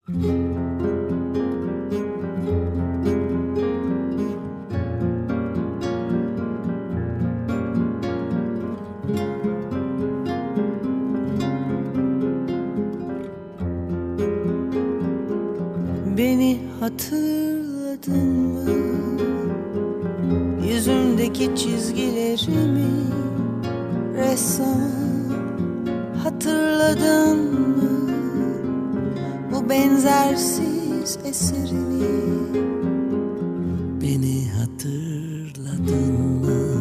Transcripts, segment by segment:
Beni hatırladın mı? Yüzümdeki çizgilerimi, ressamı hatırladın mı? Bu benzersiz eserini. Beni hatırladın mı?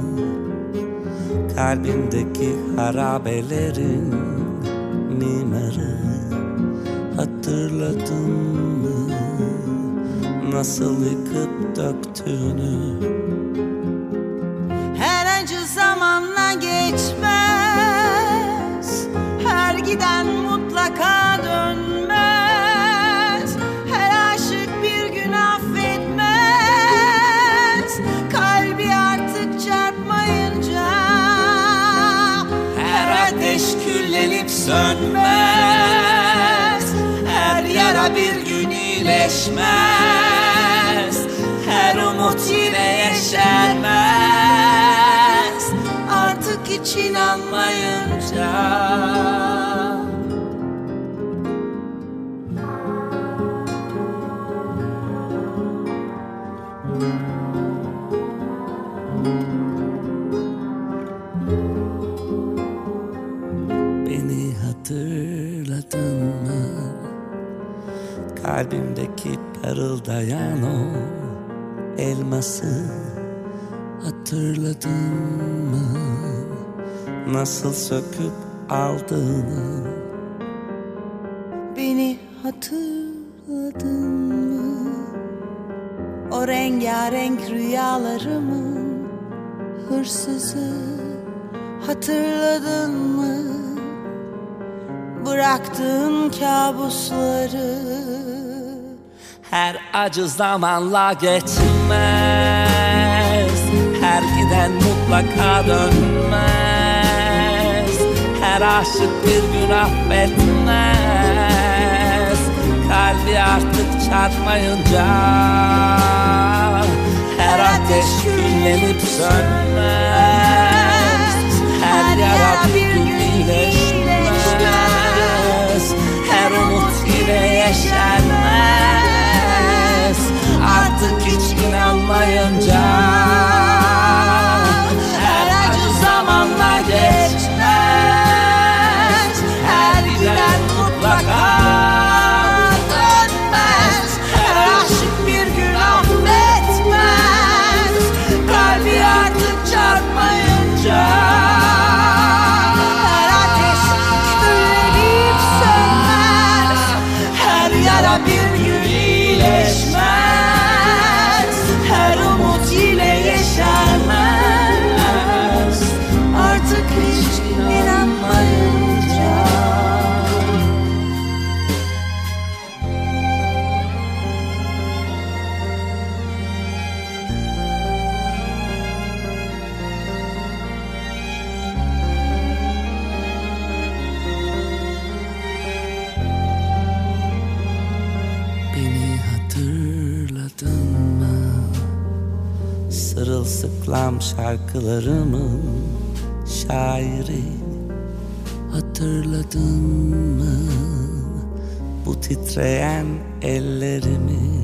Kalbimdeki harabelerin mimarı hatırladın mı? Nasıl yıkıp döktüğünü. Her acı zamanla geçmez, her giden mutlaka dönmez, her aşık bir gün affetmez, kalbi artık çarpmayınca. Her ateş küllenip sönmez, her yara bir gün iyileşmez, her umut yine yeşermez, artık hiç inanmayınca. Beni hatırladın mı? Kalbimdeki parıldayan o elması hatırladın mı? Nasıl söküp aldığını. Beni hatırladın mı? O rengarenk rüyalarımın hırsızı hatırladın mı? Bıraktığın kabusları. Her acı zamanla geçmez, her giden mutlaka dönmez, her aşık bir gün affetmez, kalbi artık çarpmayınca. Her ateş küllenip sönmez, her yara bir gün iyileşmez, her umut yine yeşermez, artık hiç inanmayınca. Her acı zamanla geçmez, her giden mutlaka dönmez, her aşık bir gün affetmez, kalbi artık çarpmayınca. Her ateş küllenip sönmez, her yara bir gün iyileşmez, her umut yine yeşermez, artık hiç inanmayınca. Beni hatırladın mı? Sırılsıklam şarkılarımın şairi hatırladın mı? Bu titreyen ellerimi